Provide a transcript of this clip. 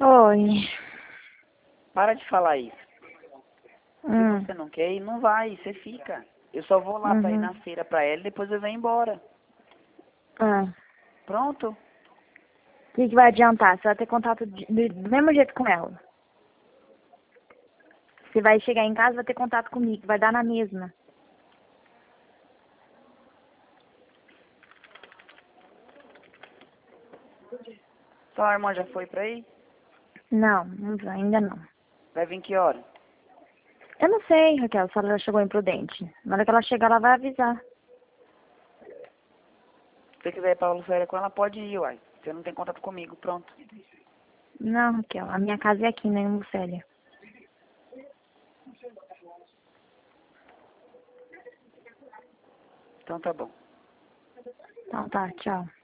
Oi. Para de falar isso. Se Hum. você não quer ir, não vai, você fica. Eu só vou lá pra ir na feira pra ela e depois eu venho embora. Ah. Pronto? O que vai adiantar? Você vai ter contato do mesmo jeito com ela. Você vai chegar em casa e vai ter contato comigo. Vai dar na mesma. Sua irmã já foi pra aí? Não, não vai, ainda não. Vai vir que hora? Eu não sei, Raquel, se ela já chegou imprudente. Na hora que ela chegar, ela vai avisar. Se você quiser ir pra férias com ela, pode ir, uai. Você não tem contato comigo, pronto. Não, Raquel, a minha casa é aqui, né, em Lucélia. Então tá bom. Então tá, tchau.